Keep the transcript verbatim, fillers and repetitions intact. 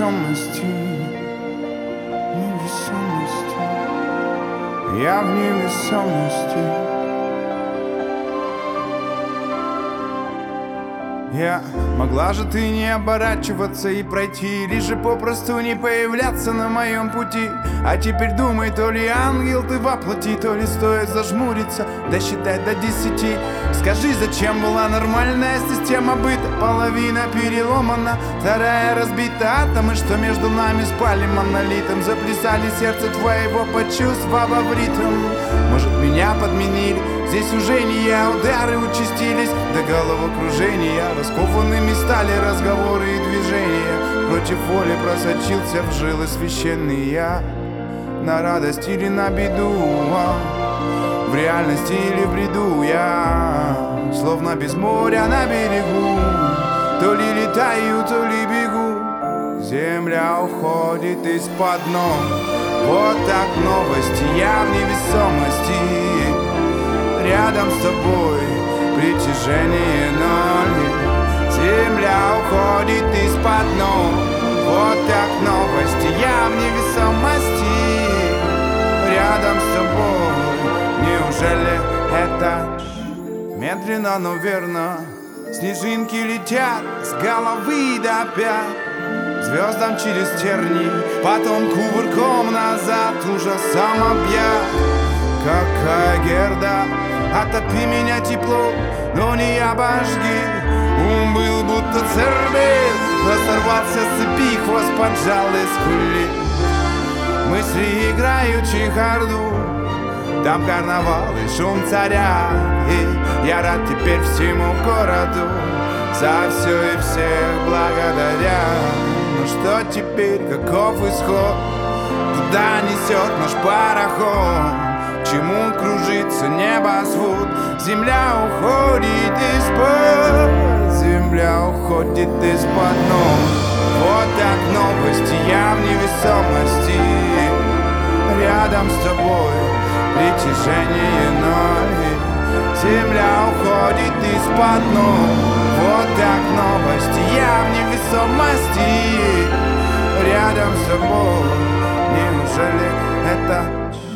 невесомости, невесомости. Я в невесомости. Я могла же ты не оборачиваться и пройти, или же попросту не появляться на моем пути. А теперь думай, то ли ангел ты воплоти, то ли стоит зажмуриться, досчитать до десяти. Скажи, зачем была нормальная система быта? Половина переломана, вторая разбита. Атомы, что между нами спали монолитом, заплясали сердце твоего, почувствовав в ритм. Может, меня подменили? Здесь уже не я, удары участились до головокружения. Раскованными стали разговоры и движения. Против воли просочился в жилы священный я. На радость или на беду, в реальности или в бреду я. Словно без моря на берегу, то ли летаю, то ли бегу. Земля уходит из-под ног. Вот так новости, я в невесомости. Рядом с тобой притяжение ноль. Земля уходит из-под ног. Вот так новости, я в невесомости. Рядом с тобой, неужели это? Медленно, но верно снежинки летят с головы до пят, звездам через терни, потом кувырком назад, ужасом объят. Какая герда, отопи меня тепло, но не обожги. Ум был будто цербер, но сорвался с цепи, хвост поджал и скулит. Мысли играют чехарду, там карнавал и шум царя. И я рад теперь всему городу, за все и всех благодаря. Ну что теперь, каков исход? Куда несет наш пароход? Чему кружится небосвод? Земля уходит из-под, земля уходит из-под ног. Вот так новости, я в невесомости. Рядом с тобой притяжение ноль. Земля уходит из-под ног. Вот так новости, я в невесомости. Рядом с тобой, неужели это